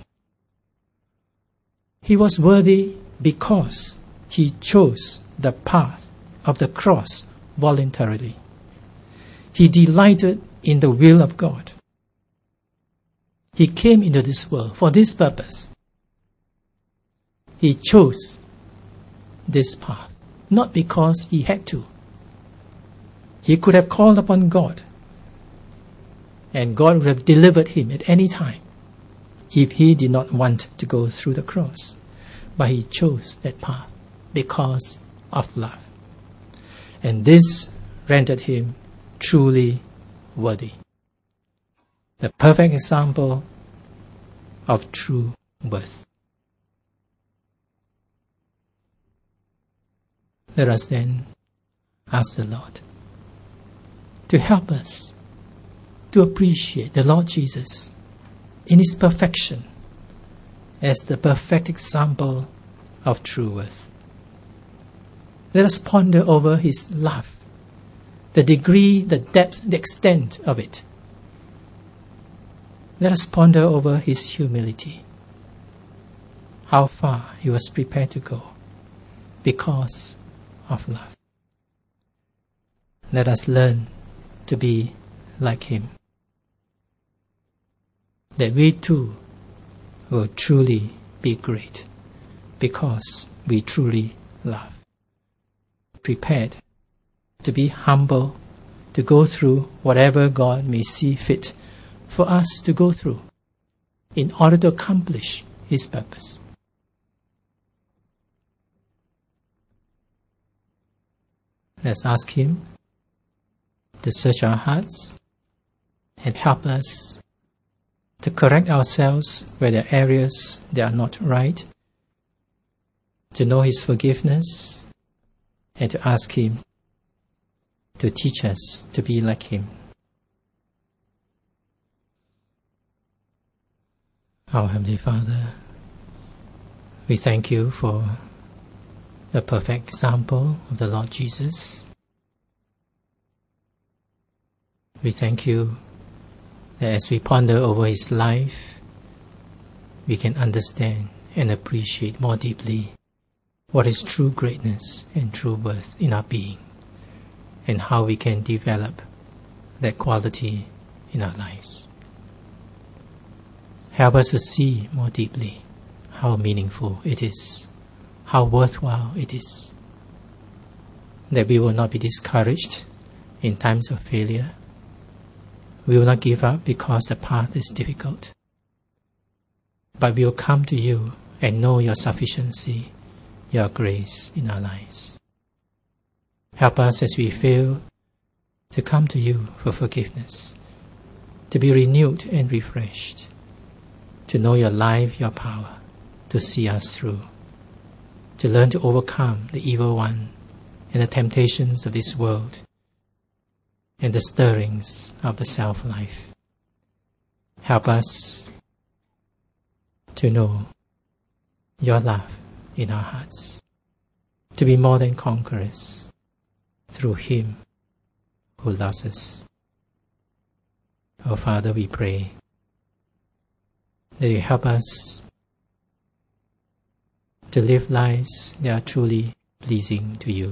[SPEAKER 1] He was worthy because he chose the path of the cross voluntarily. He delighted in the will of God. He came into this world for this purpose. He chose this path, not because he had to. He could have called upon God, and God would have delivered him at any time if he did not want to go through the cross. But he chose that path because of love. And this rendered him truly worthy. The perfect example of true worth. Let us then ask the Lord to help us to appreciate the Lord Jesus in his perfection as the perfect example of true worth. Let us ponder over his love, the degree, the depth, the extent of it. Let us ponder over his humility, how far he was prepared to go because of love. Let us learn to be like him, that we too will truly be great because we truly love. Prepared to be humble, to go through whatever God may see fit for us to go through in order to accomplish his purpose. Let's ask him to search our hearts and help us to correct ourselves where there are areas that are not right, to know his forgiveness, and to ask him to teach us to be like him. Our Heavenly Father, we thank you for the perfect example of the Lord Jesus. We thank you that as we ponder over his life, we can understand and appreciate more deeply what is true greatness and true worth in our being, and how we can develop that quality in our lives. Help us to see more deeply how meaningful it is, how worthwhile it is, that we will not be discouraged in times of failure. We will not give up because the path is difficult, but we will come to you and know your sufficiency, your grace in our lives. Help us as we fail to come to you for forgiveness, to be renewed and refreshed, to know your life, your power, to see us through, to learn to overcome the evil one and the temptations of this world and the stirrings of the self-life. Help us to know your love in our hearts, to be more than conquerors through him who loves us. Oh Father, we pray that you help us to live lives that are truly pleasing to you.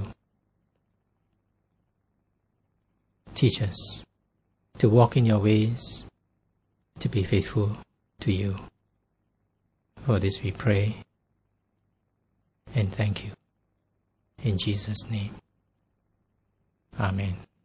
[SPEAKER 1] Teach us to walk in your ways, to be faithful to you. For this we pray and thank you. In Jesus' name. Amen.